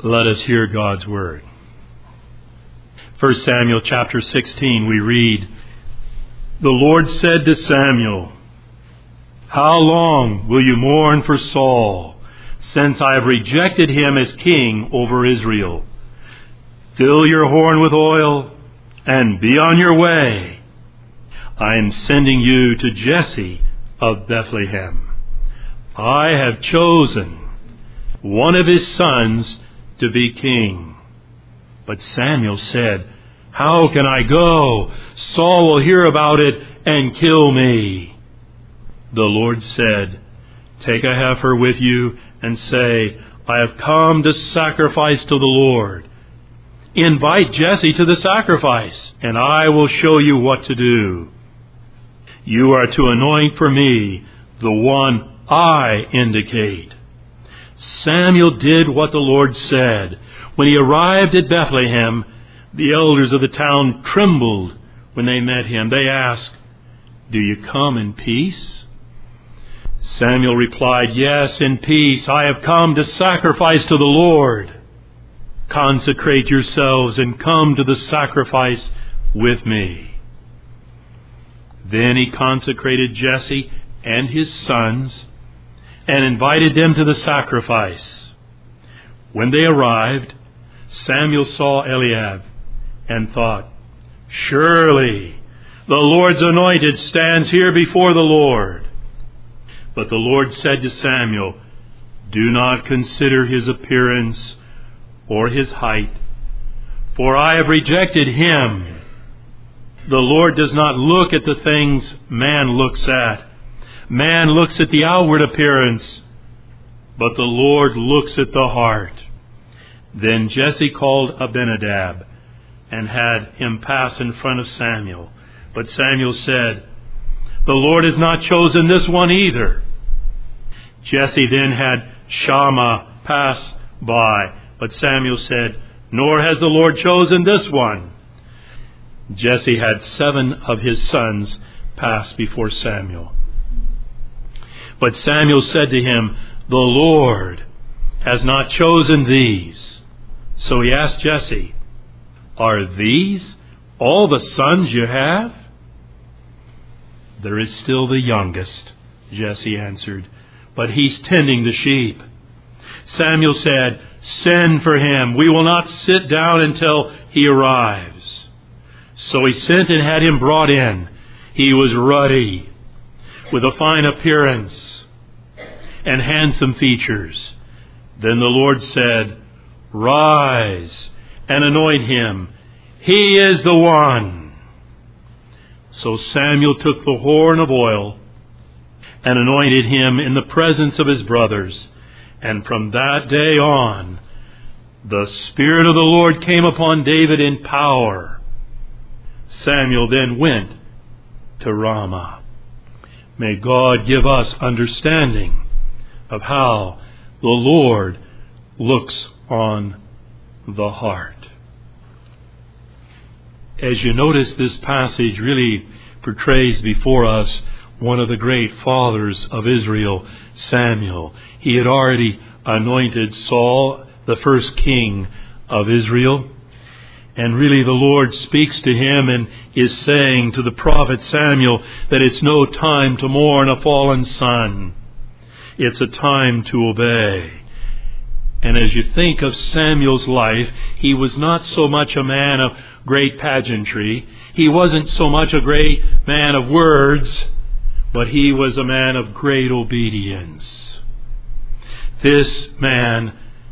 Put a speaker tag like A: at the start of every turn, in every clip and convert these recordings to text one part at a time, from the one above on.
A: Let us hear God's word. 1 Samuel chapter 16, we read, "The Lord said to Samuel, 'How long will you mourn for Saul, since I have rejected him as king over Israel? Fill your horn with oil and be on your way. I am sending you to Jesse of Bethlehem. I have chosen one of his sons to be king.' But Samuel said, 'How can I go? Saul will hear about it and kill me.' The Lord said, 'Take a heifer with you and say, I have come to sacrifice to the Lord. Invite Jesse to the sacrifice, and I will show you what to do. You are to anoint for me the one I indicate.' Samuel did what the Lord said. When he arrived at Bethlehem, the elders of the town trembled when they met him. They asked, 'Do you come in peace?' Samuel replied, 'Yes, in peace. I have come to sacrifice to the Lord. Consecrate yourselves and come to the sacrifice with me.' Then he consecrated Jesse and his sons and invited them to the sacrifice. When they arrived, Samuel saw Eliab and thought, 'Surely the Lord's anointed stands here before the Lord.' But the Lord said to Samuel, 'Do not consider his appearance or his height, for I have rejected him. The Lord does not look at the things man looks at. Man looks at the outward appearance, but the Lord looks at the heart.' Then Jesse called Abinadab and had him pass in front of Samuel. But Samuel said, 'The Lord has not chosen this one either.' Jesse then had Shammah pass by, but Samuel said, 'Nor has the Lord chosen this one.' Jesse had 7 of his sons pass before Samuel. But Samuel said to him, 'The Lord has not chosen these.' So he asked Jesse, 'Are these all the sons you have?' 'There is still the youngest,' Jesse answered, 'but he's tending the sheep.' Samuel said, 'Send for him. We will not sit down until he arrives.' So he sent and had him brought in. He was ruddy, with a fine appearance and handsome features. Then the Lord said, 'Rise and anoint him. He is the one.' So Samuel took the horn of oil and anointed him in the presence of his brothers. And from that day on, the Spirit of the Lord came upon David in power. Samuel then went to Ramah." May God give us understanding of how the Lord looks on the heart. As you notice, this passage really portrays before us one of the great fathers of Israel, Samuel. He had already anointed Saul, the first king of Israel. And really the Lord speaks to him and is saying to the prophet Samuel that it's no time to mourn a fallen son. It's a time to obey. And as you think of Samuel's life, he was not so much a man of great pageantry. He wasn't so much a great man of words, but he was a man of great obedience. This man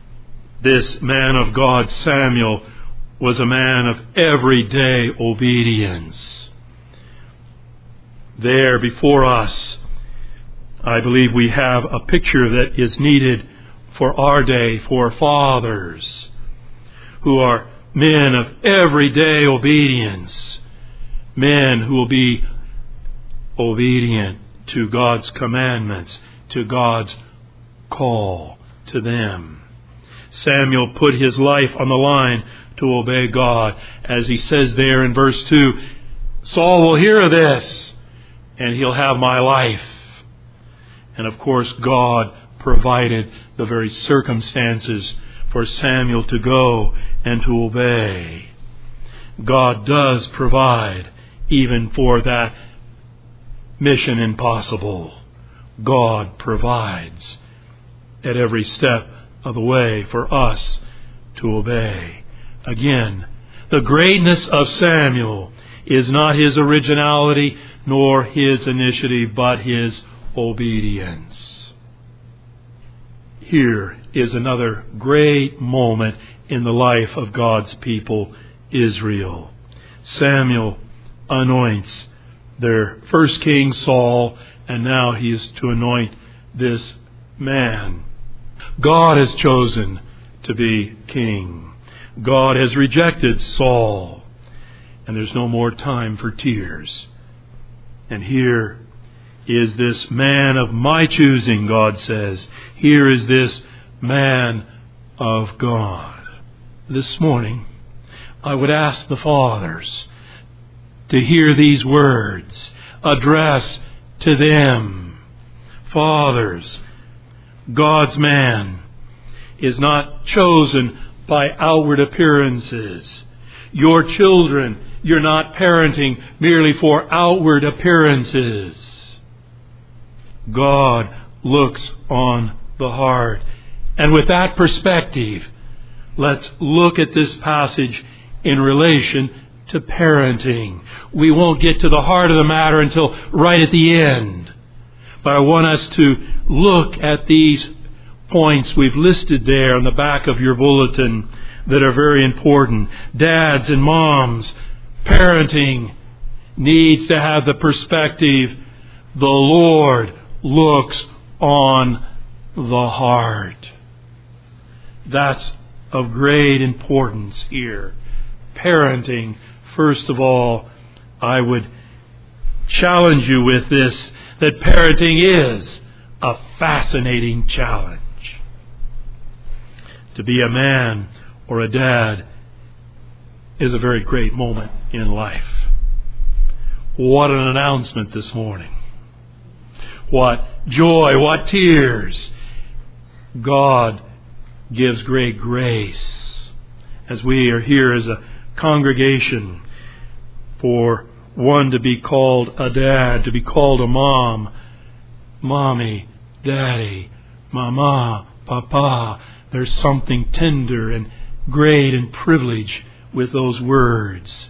A: of God, Samuel, was a man of everyday obedience. There before us, I believe we have a picture that is needed for our day, for fathers who are men of everyday obedience, men who will be obedient to God's commandments, to God's call to them. Samuel put his life on the line to obey God. As he says there in verse 2, Saul will hear of this, and he'll have my life. And of course, God provided the very circumstances for Samuel to go and to obey. God does provide even for that mission impossible. God provides at every step of the way for us to obey. Again, the greatness of Samuel is not his originality nor his initiative, but his obedience. Here is another great moment in the life of God's people, Israel. Samuel anoints their first king, Saul, and now he is to anoint this man. God has chosen to be king. God has rejected Saul, and there's no more time for tears. And here is this man of my choosing, God says. Here is this man of God. This morning, I would ask the fathers to hear these words addressed to them. Fathers, God's man is not chosen by outward appearances. Your children, you're not parenting merely for outward appearances. God looks on the heart. And with that perspective, let's look at this passage in relation to parenting. We won't get to the heart of the matter until right at the end. But I want us to look at these points we've listed there on the back of your bulletin that are very important. Dads and moms, parenting needs to have the perspective, the Lord looks on the heart. That's of great importance here. Parenting, first of all, I would challenge you with this, that parenting is a fascinating challenge. To be a man or a dad is a very great moment in life. What an announcement this morning. What joy, what tears. God gives great grace as we are here as a congregation for one to be called a dad, to be called a mom, mommy, daddy, mama, papa. There's something tender and great and privileged with those words.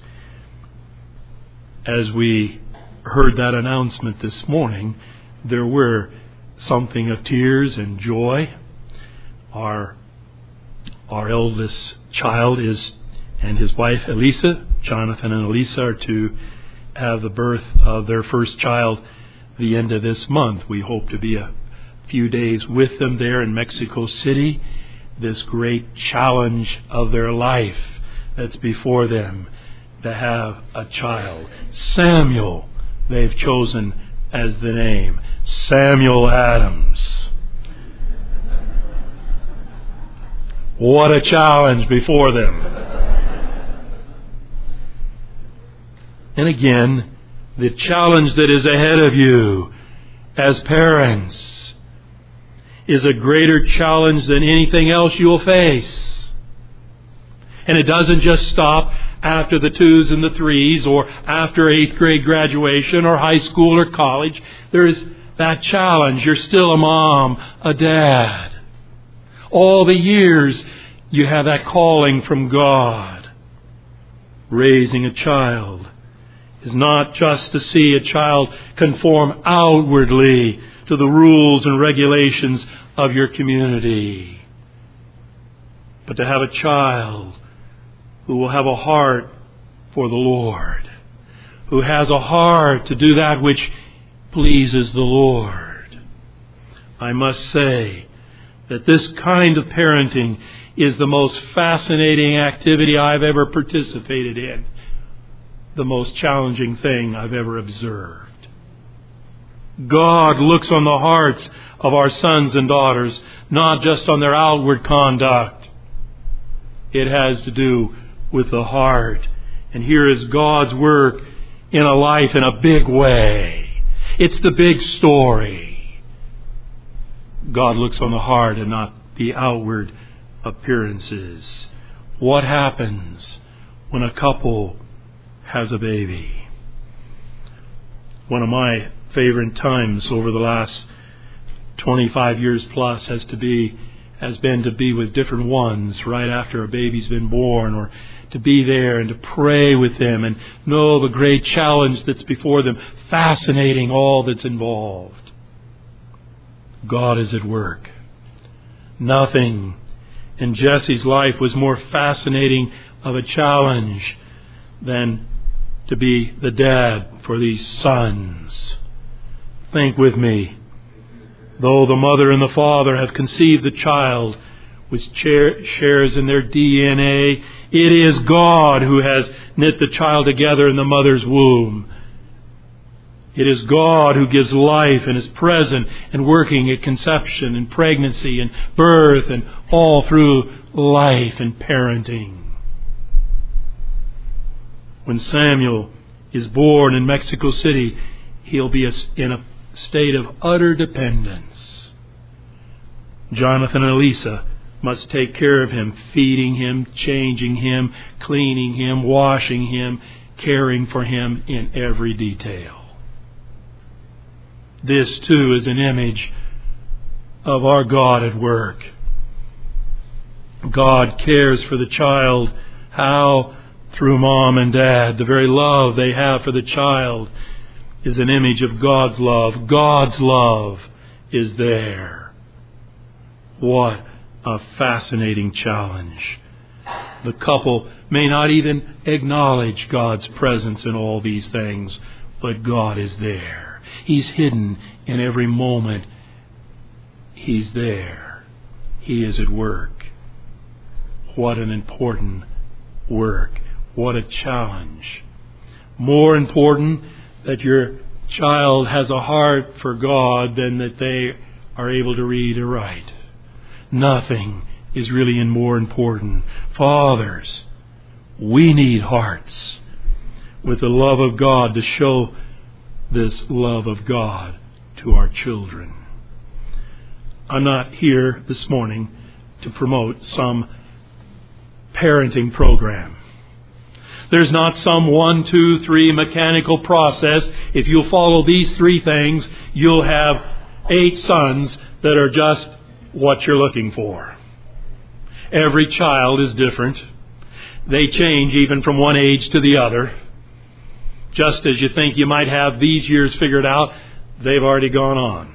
A: As we heard that announcement this morning, there were something of tears and joy. Our eldest child and his wife Elisa, Jonathan and Elisa, are to have the birth of their first child the end of this month. We hope to be a few days with them there in Mexico City. This great challenge of their life that's before them, to have a child. Samuel, they've chosen as the name. Samuel Adams. What a challenge before them. And again, the challenge that is ahead of you as parents is a greater challenge than anything else you'll face. And it doesn't just stop after the 2s and the 3s or after 8th grade graduation or high school or college. There is that challenge. You're still a mom, a dad. All the years you have that calling from God. Raising a child is not just to see a child conform outwardly to the rules and regulations of your community, but to have a child who will have a heart for the Lord, who has a heart to do that which pleases the Lord. I must say that this kind of parenting is the most fascinating activity I've ever participated in, the most challenging thing I've ever observed. God looks on the hearts of our sons and daughters, not just on their outward conduct. It has to do with the heart. And here is God's work in a life in a big way. It's the big story. God looks on the heart and not the outward appearances. What happens when a couple has a baby? One of my favorite times over the last 25 years plus has been to be with different ones right after a baby's been born, or to be there and to pray with them and know the great challenge that's before them. Fascinating, all that's involved. God is at work. Nothing in Jesse's life was more fascinating of a challenge than to be the dad for these sons. Think with me. Though the mother and the father have conceived the child which shares in their DNA, it is God who has knit the child together in the mother's womb. It is God who gives life and is present and working at conception and pregnancy and birth and all through life and parenting. When Samuel is born in Mexico City, he'll be in a state of utter dependence. Jonathan and Elisa must take care of him, feeding him, changing him, cleaning him, washing him, caring for him in every detail. This too is an image of our God at work. God cares for the child. How? Through mom and dad. The very love they have for the child is an image of God's love. God's love is there. What a fascinating challenge. The couple may not even acknowledge God's presence in all these things, but God is there. He's hidden in every moment. He's there. He is at work. What an important work. What a challenge. More important that your child has a heart for God than that they are able to read or write. Nothing is really more important. Fathers, we need hearts with the love of God to show this love of God to our children. I'm not here this morning to promote some parenting program. There's not some 1, 2, 3 mechanical process. If you'll follow these 3 things, you'll have 8 sons that are just what you're looking for. Every child is different. They change even from one age to the other. Just as you think you might have these years figured out, they've already gone on.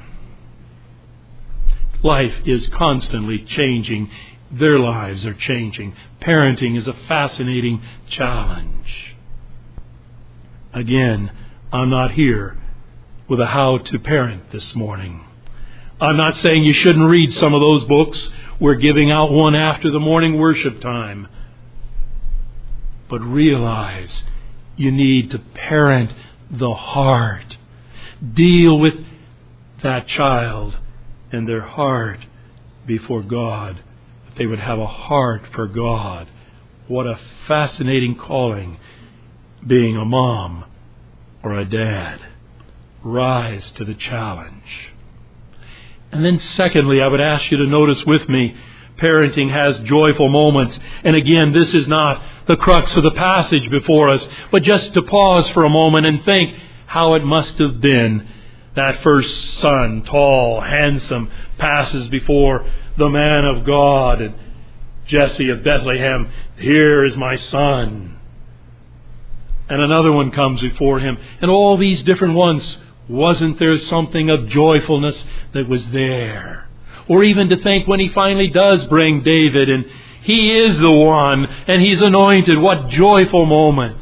A: Life is constantly changing. Their lives are changing. Parenting is a fascinating challenge. Again, I'm not here with a how to parent this morning. I'm not saying you shouldn't read some of those books. We're giving out one after the morning worship time. But realize you need to parent the heart. Deal with that child and their heart before God. That they would have a heart for God. What a fascinating calling, being a mom or a dad. Rise to the challenge. And then secondly, I would ask you to notice with me, parenting has joyful moments. And again, this is not the crux of the passage before us, but just to pause for a moment and think how it must have been. That first son, tall, handsome, passes before the man of God. And Jesse of Bethlehem, here is my son. And another one comes before him. And all these different ones, wasn't there something of joyfulness that was there? Or even to think when he finally does bring David and he is the one and he's anointed, what joyful moments.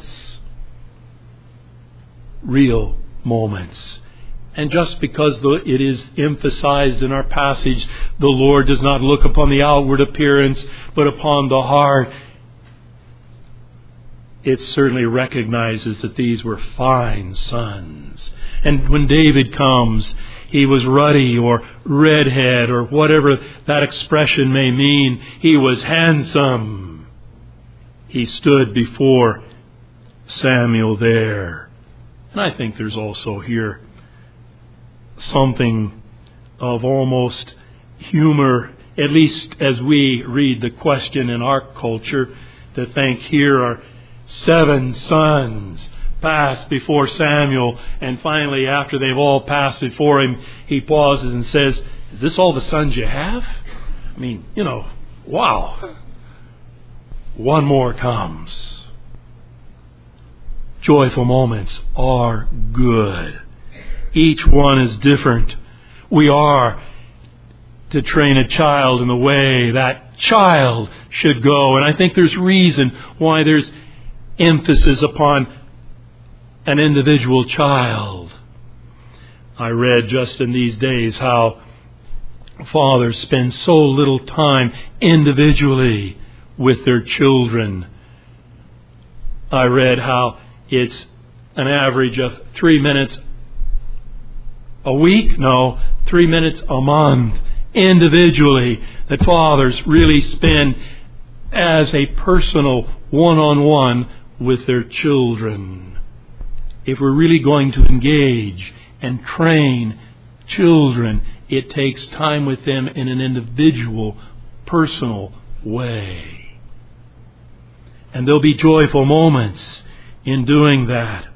A: Real moments. And just because it is emphasized in our passage, the Lord does not look upon the outward appearance, but upon the heart. It certainly recognizes that these were fine sons. And when David comes, he was ruddy or redhead or whatever that expression may mean. He was handsome. He stood before Samuel there. And I think there's also here something of almost humor at least as we read the question in our culture, to think here are 7 sons passed before Samuel, and finally after they've all passed before him, he pauses and says, "Is this all the sons you have?" I mean, wow. One more comes. Joyful moments are good. Each one is different. We are to train a child in the way that child should go. And I think there's reason why there's emphasis upon an individual child. I read just in these days how fathers spend so little time individually with their children. I read how it's an average of 3 minutes a week? No, 3 minutes a month individually that fathers really spend as a personal one-on-one with their children. If we're really going to engage and train children, it takes time with them in an individual, personal way. And there'll be joyful moments in doing that.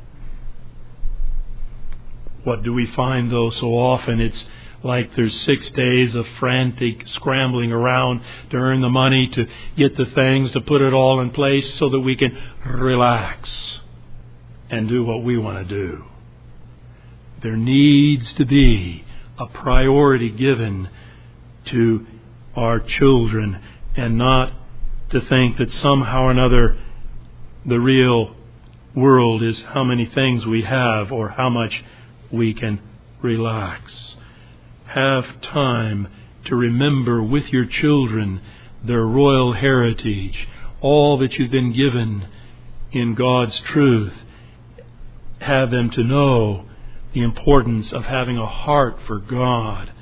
A: What do we find, though, so often? It's like there's 6 days of frantic scrambling around to earn the money, to get the things, to put it all in place so that we can relax and do what we want to do. There needs to be a priority given to our children, and not to think that somehow or another the real world is how many things we have or how much we can relax. Have time to remember with your children their royal heritage, all that you've been given in God's truth. Have them to know the importance of having a heart for God,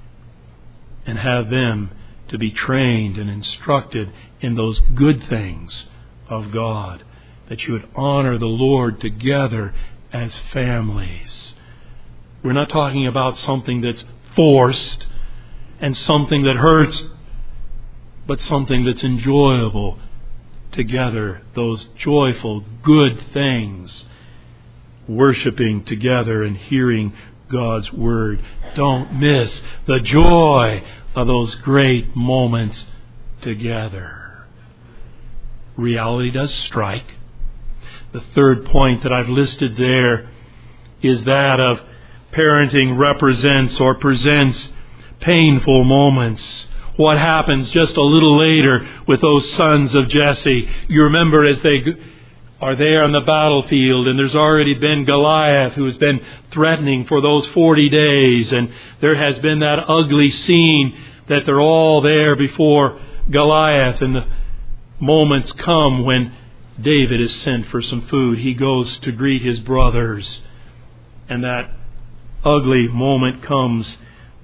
A: and have them to be trained and instructed in those good things of God, that you would honor the Lord together as families. We're not talking about something that's forced and something that hurts, but something that's enjoyable together, those joyful, good things, worshiping together and hearing God's Word. Don't miss the joy of those great moments together. Reality does strike. The third point that I've listed there is that of parenting represents or presents painful moments. What happens just a little later with those sons of Jesse? You remember as they are there on the battlefield, and there's already been Goliath who has been threatening for those 40 days, and there has been that ugly scene that they're all there before Goliath, and the moments come when David is sent for some food. He goes to greet his brothers, and that ugly moment comes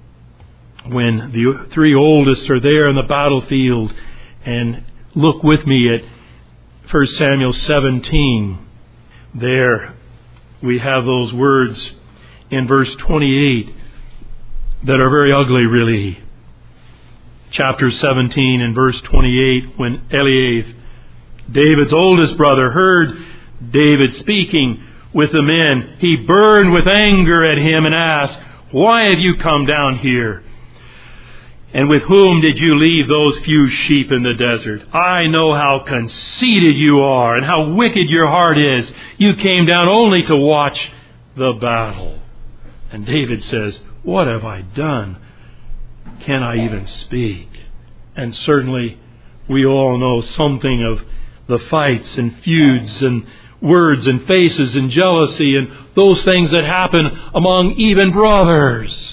A: when the 3 oldest are there in the battlefield. And look with me at 1 Samuel 17. There we have those words in verse 28 that are very ugly, really. Chapter 17 and verse 28, when Eliab, David's oldest brother, heard David speaking with the men, he burned with anger at him and asked, "Why have you come down here? And with whom did you leave those few sheep in the desert? I know how conceited you are and how wicked your heart is. You came down only to watch the battle." And David says, "What have I done? Can I even speak?" And certainly we all know something of the fights and feuds and words and faces and jealousy and those things that happen among even brothers.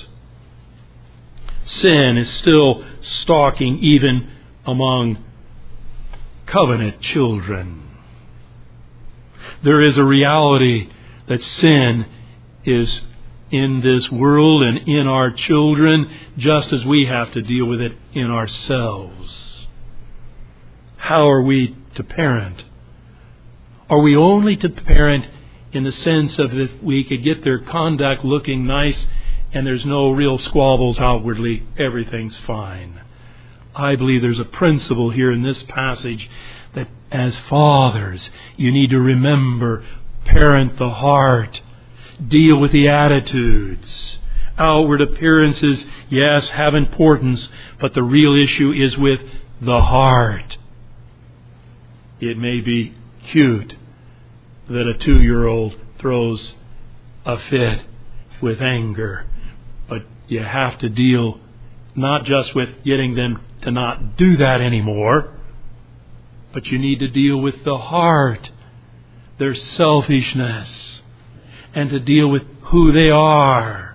A: Sin is still stalking even among covenant children. There is a reality that sin is in this world and in our children, just as we have to deal with it in ourselves. How are we to parent? Are we only to parent in the sense of if we could get their conduct looking nice and there's no real squabbles outwardly, everything's fine? I believe there's a principle here in this passage that as fathers, you need to remember, parent the heart, deal with the attitudes. Outward appearances, yes, have importance, but the real issue is with the heart. It may be cute that a 2-year-old throws a fit with anger, but you have to deal not just with getting them to not do that anymore, but you need to deal with the heart, their selfishness, and to deal with who they are.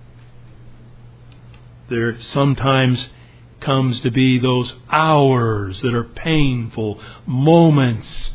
A: There sometimes comes to be those hours that are painful, moments,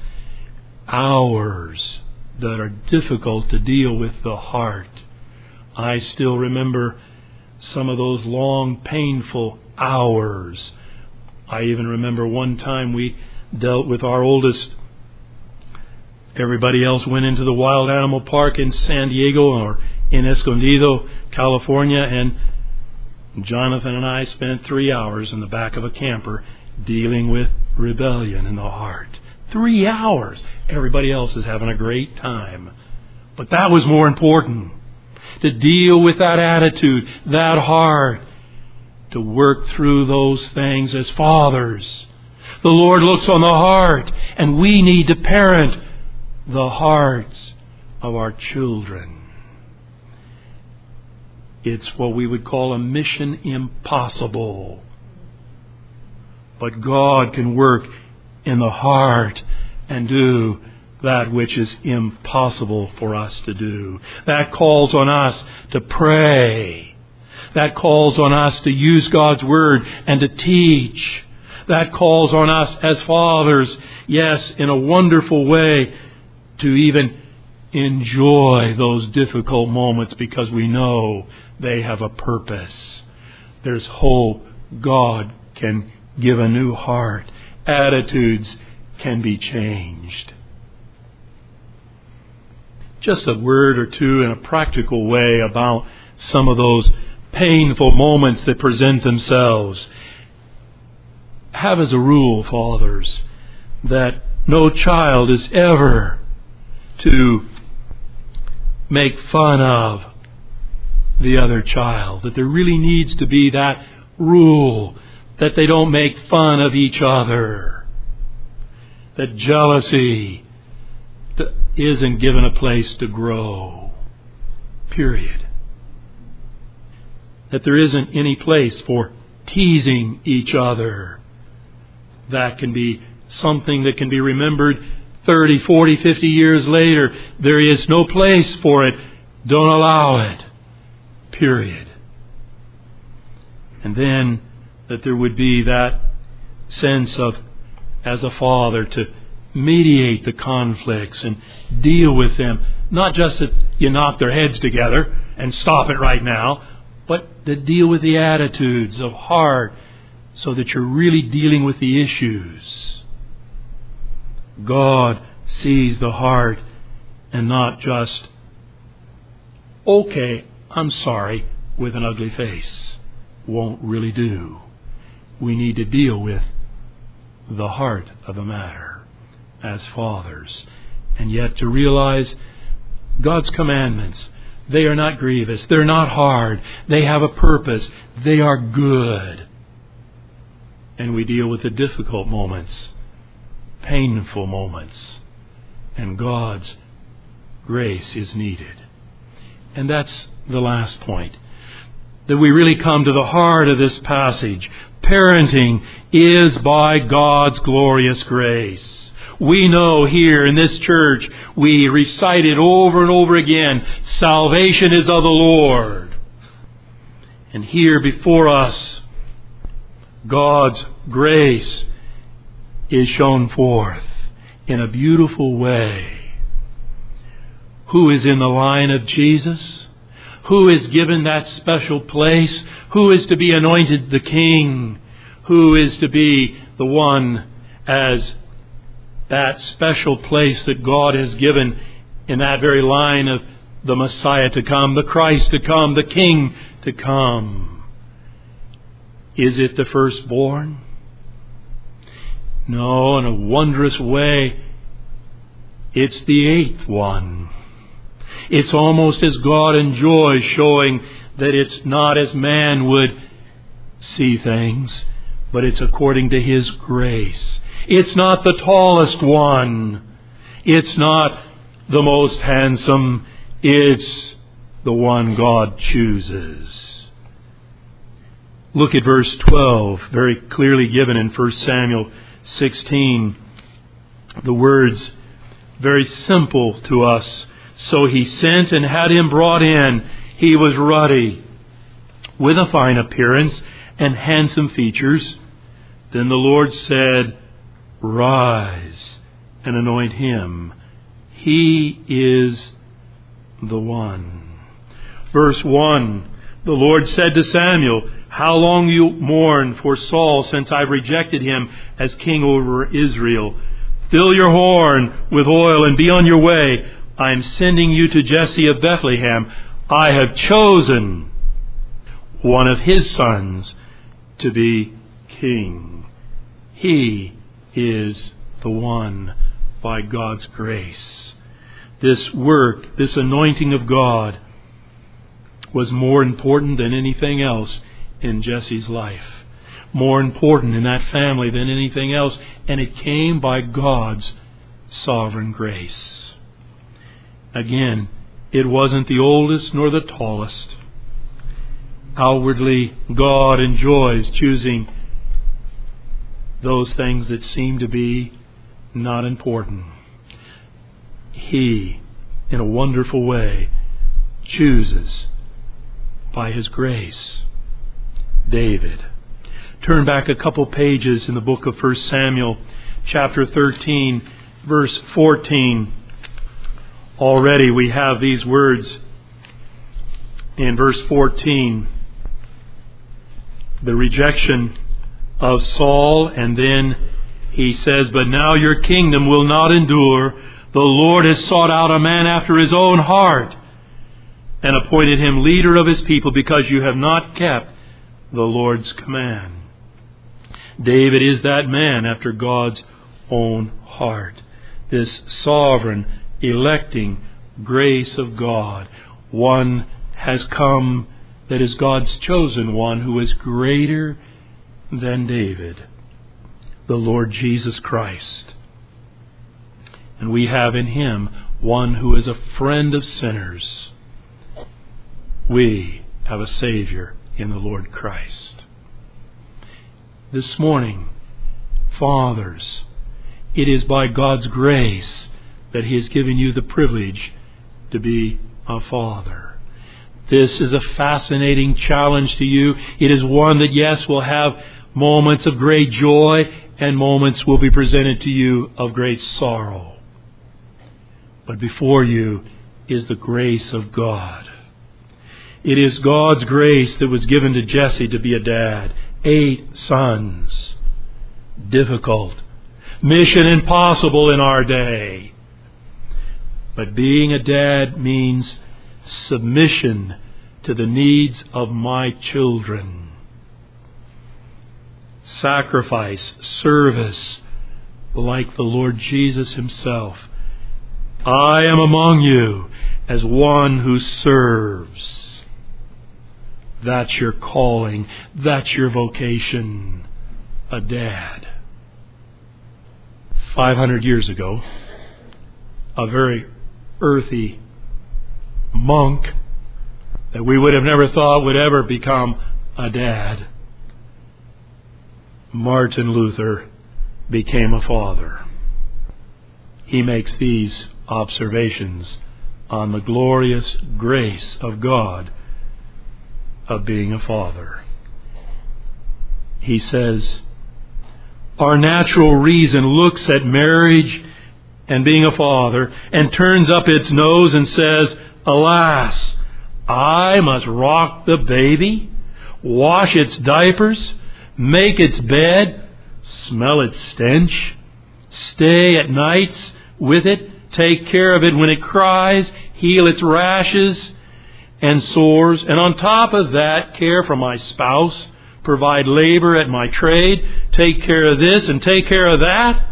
A: hours that are difficult to deal with the heart. I still remember some of those long, painful hours. I even remember one time we dealt with our oldest. Everybody else went into the wild animal park in San Diego or in Escondido, California, and Jonathan and I spent 3 hours in the back of a camper dealing with rebellion in the heart. 3 hours. Everybody else is having a great time. But that was more important. To deal with that attitude, that heart, to work through those things as fathers. The Lord looks on the heart, and we need to parent the hearts of our children. It's what we would call a mission impossible. But God can work in the heart and do that which is impossible for us to do. That calls on us to pray. That calls on us to use God's Word and to teach. That calls on us as fathers, yes, in a wonderful way, to even enjoy those difficult moments because we know they have a purpose. There's hope. God can give a new heart. Attitudes can be changed. Just a word or two in a practical way about some of those painful moments that present themselves. Have as a rule, fathers, that no child is ever to make fun of the other child. That there really needs to be that rule that they don't make fun of each other. That jealousy isn't given a place to grow. Period. That there isn't any place for teasing each other. That can be something that can be remembered 30, 40, 50 years later. There is no place for it. Don't allow it. Period. And then that there would be that sense of, as a father, to mediate the conflicts and deal with them. Not just that you knock their heads together and stop it right now, but to deal with the attitudes of heart so that you're really dealing with the issues. God sees the heart and not just, okay, I'm sorry, with an ugly face. Won't really do. We need to deal with the heart of the matter as fathers. And yet to realize God's commandments, they are not grievous. They're not hard. They have a purpose. They are good. And we deal with the difficult moments, painful moments. And God's grace is needed. And that's the last point. That we really come to the heart of this passage. Parenting is by God's glorious grace. We know here in this church, we recite it over and over again, salvation is of the Lord. And here before us, God's grace is shown forth in a beautiful way. Who is in the line of Jesus? Who is given that special place? Who is to be anointed the King? Who is to be the one as that special place that God has given in that very line of the Messiah to come, the Christ to come, the King to come? Is it the firstborn? No, in a wondrous way, it's the eighth one. It's almost as God enjoys showing that it's not as man would see things, but it's according to His grace. It's not the tallest one. It's not the most handsome. It's the one God chooses. Look at verse 12, very clearly given in 1 Samuel 16. The words, very simple to us. So he sent and had him brought in. He was ruddy, with a fine appearance and handsome features. Then the Lord said, Rise and anoint him. He is the one. Verse 1, the Lord said to Samuel, How long you mourn for Saul, since I've rejected him as king over Israel. Fill your horn with oil and be on your way. I am sending you to Jesse of Bethlehem. I have chosen one of his sons to be king. He is the one by God's grace. This work, this anointing of God, was more important than anything else in Jesse's life. More important in that family than anything else. And it came by God's sovereign grace. Again, it wasn't the oldest nor the tallest. Outwardly, God enjoys choosing those things that seem to be not important. He, in a wonderful way, chooses by His grace. David. Turn back a couple pages in the book of 1 Samuel, chapter 13, verse 14. Already we have these words in verse 14. The rejection of Saul, and then he says, But now your kingdom will not endure. The Lord has sought out a man after His own heart, and appointed him leader of His people, because you have not kept the Lord's command. David is that man after God's own heart. This sovereign, electing grace of God. One has come that is God's chosen one, who is greater than David, the Lord Jesus Christ. And we have in Him one who is a friend of sinners. We have a Savior in the Lord Christ. This morning, fathers, it is by God's grace that He has given you the privilege to be a father. This is a fascinating challenge to you. It is one that, yes, will have moments of great joy, and moments will be presented to you of great sorrow. But before you is the grace of God. It is God's grace that was given to Jesse to be a dad. 8 sons. Difficult. Mission impossible in our day. But being a dad means submission to the needs of my children. Sacrifice, service, like the Lord Jesus Himself. I am among you as one who serves. That's your calling. That's your vocation. A dad. 500 years ago, a very earthy monk that we would have never thought would ever become a dad, Martin Luther, became a father. He makes these observations on the glorious grace of God of being a father. He says, our natural reason looks at marriage and being a father and turns up its nose and says, alas, I must rock the baby, wash its diapers, make its bed, smell its stench, stay at nights with it, take care of it when it cries, heal its rashes and sores, and on top of that, care for my spouse, provide labor at my trade, take care of this and take care of that,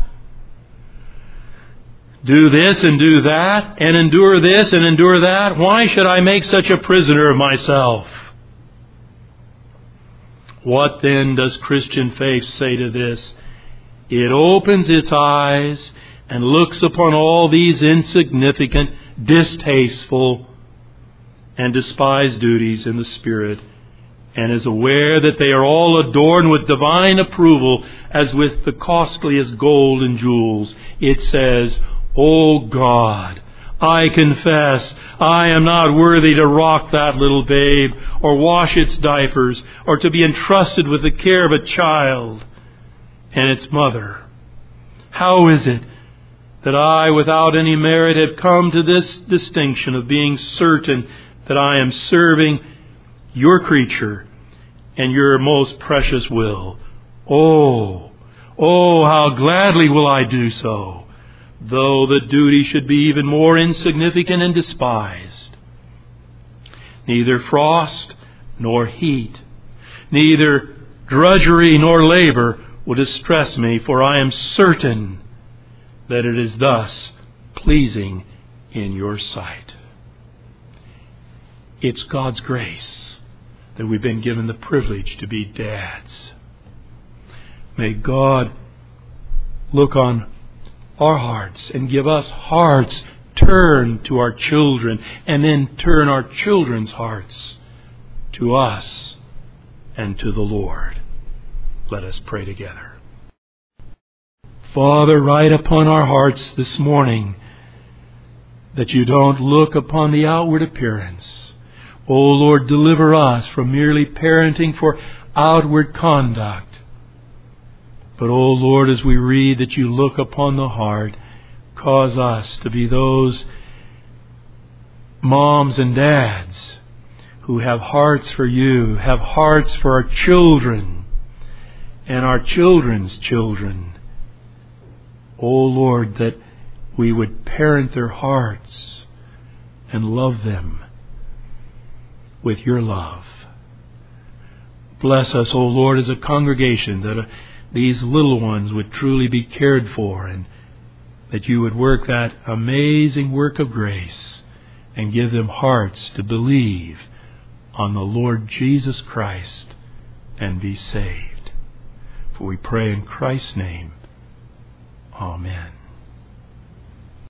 A: do this and do that, and endure this and endure that. Why should I make such a prisoner of myself? What then does Christian faith say to this? It opens its eyes and looks upon all these insignificant, distasteful, and despised duties in the Spirit, and is aware that they are all adorned with divine approval as with the costliest gold and jewels. It says, O God, I confess I am not worthy to rock that little babe, or wash its diapers, or to be entrusted with the care of a child and its mother. How is it that I, without any merit, have come to this distinction of being certain that I am serving your creature and your most precious will? Oh, how gladly will I do so, though the duty should be even more insignificant and despised. Neither frost nor heat, neither drudgery nor labor will distress me, for I am certain that it is thus pleasing in your sight. It's God's grace that we've been given the privilege to be dads. May God look on our hearts and give us hearts turn to our children, and then turn our children's hearts to us and to the Lord. Let us pray together. Father, write upon our hearts this morning that you don't look upon the outward appearance. O Lord, deliver us from merely parenting for outward conduct. But, O Lord, as we read that you look upon the heart, cause us to be those moms and dads who have hearts for you, have hearts for our children and our children's children. O Lord, that we would parent their hearts and love them with your love. Bless us, O Lord, as a congregation, that these little ones would truly be cared for, and that you would work that amazing work of grace and give them hearts to believe on the Lord Jesus Christ and be saved. For we pray in Christ's name. Amen.